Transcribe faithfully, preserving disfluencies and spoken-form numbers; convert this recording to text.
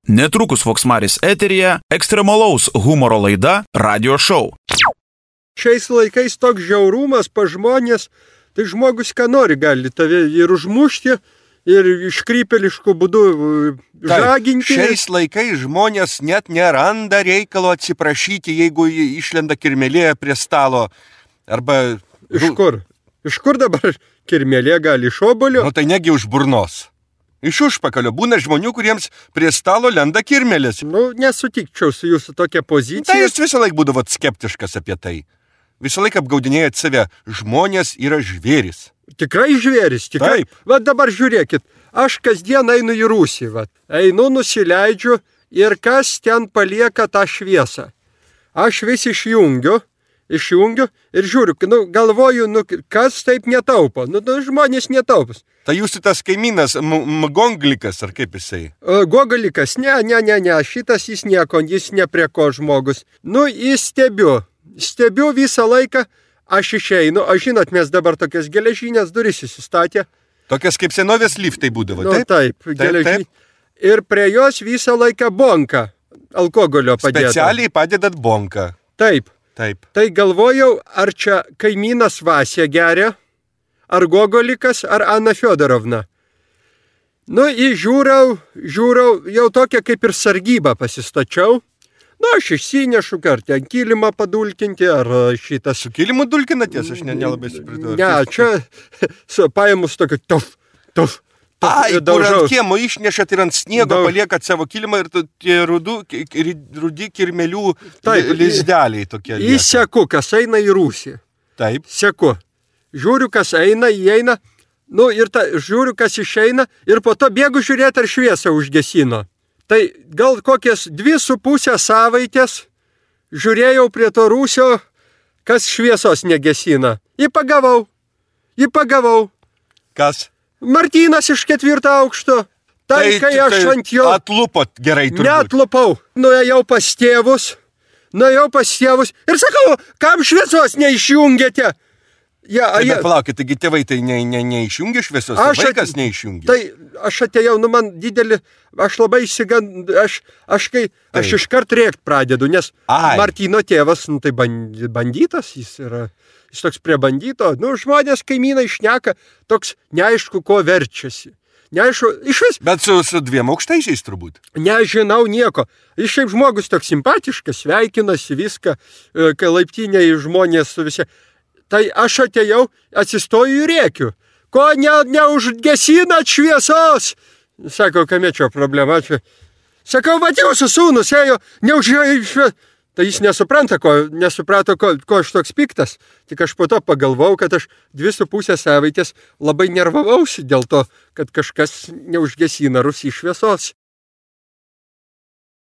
Netrukus Voksmaris eteryje ekstremalaus humoro laida Radio Show. Šiais laikais toks žiaurumas pa žmonės, tai žmogus ką nori gali tave ir užmušti, ir iškrypeliškų būdų žaginti. Šiais laikais žmonės net neranda reikalo atsiprašyti, jeigu išlenda kirmelė prie stalo. Arba... Iš kur? Iš kur dabar kirmelė gali iš obuolio? Nu tai negi už burnos. Iš užpakalio būna žmonių, kuriems prie stalo lenda kirmelės. Nu, nesutikčiau su jūsų tokia pozicija. Tai jūs visą laiką būdavot skeptiškas apie tai. Visą laiką apgaudinėjat save. Žmonės yra žvėris. Tikrai žvėris, tikrai. Taip. Va dabar žiūrėkit, aš kasdien einu į rūsį, va. Einu, nusileidžiu ir kas ten palieka tą šviesą. Aš vis išjungiu, išjungiu ir žiūriu, nu, galvoju, nu, kas taip netaupo. Nu, nu žmonės netaupus. Tai jūsų tas kaimynas, Magonglikas, ar kaip jisai? Gogolikas, ne, ne, ne, ne, šitas jis nieko, jis ne prie ko žmogus. Nu, jis stebiu, stebiu visą laiką, aš išeinu, aš žinot, mes dabar tokias geležinės duris įsistatė. Tokias kaip senovės liftai būdavo, nu, taip? Taip, taip, geležinės. taip. Ir prie jos visą laiką bonka, alkoholio padėta. Specialiai padedat bonką. Taip. Taip. Tai galvojau, ar čia kaimynas Vasė geria, ar Gogolikas, ar Ana Fiodorovna. Nu, įžiūrau, žiūrau, jau tokia kaip ir sargybą pasistačiau. Nu, aš išsinešu, ar ten kilimą padulkinti, ar šitas... Su kilimu dulkinatės, aš ne, nelabai supratau. Ne, čia su paėmus tokio tuf, tuf. Ai, kur ant kiemo išnešat ir ant sniego Daug. paliekat savo kilimą ir tie rudu, rudi kirmelių Taip, lizdeliai tokie. Įseku, kas eina į rūsį. Taip. Seku. Žiūriu, kas eina, įeina, nu ir ta, žiūriu, kas išeina ir po to bėgu žiūrėti, ar šviesą užgesino. Tai gal kokias dvi su pusę savaitės žiūrėjau prie to rūsio, kas šviesos negesina. Jį pagavau. Jį pagavau. Kas? Martynas iš ketvirto aukšto. Tai, tai kai aš tai ant jo... Atlupot gerai turbūt. Neatlupau. Nuėjau pas tėvus. Nuėjau pas tėvus. Ir sakau, kam šviesos neišjungėte? Ja, tai ja. Bet palaukit, taigi tėvai tai ne, ne, neišjungia šviesos, aš tai vaikas neišjungia. Tai aš atėjau, nu man didelį, aš labai įsigand, aš, aš kai, tai. aš iškart rėkt pradedu, nes Ai. Martyno tėvas, nu tai bandytas, jis yra, jis toks prie bandyto, nu žmonės kaimynai šneka, toks neaišku, ko verčiasi. Neaišku, iš vis. Bet su, su dviem aukštaisiais turbūt. Nežinau nieko. Iš šiaip žmogus toks simpatiškas, sveikinasi viską, kai laiptinėje žmonės su visi. Tai aš atėjau, atsistoju ir rėkiu. Ko ne, neužgesinat šviesos? Sako, kame čia problema čia. Sakau, va jūsų sūnus ėjo, neužgesinat. Tai jis nesupranta, ko, nesuprato, ko, ko aš toks piktas. Tik aš po to pagalvojau, kad aš dvi su pusę savaitės labai nervavausi dėl to, kad kažkas neužgesina Rusijos šviesos.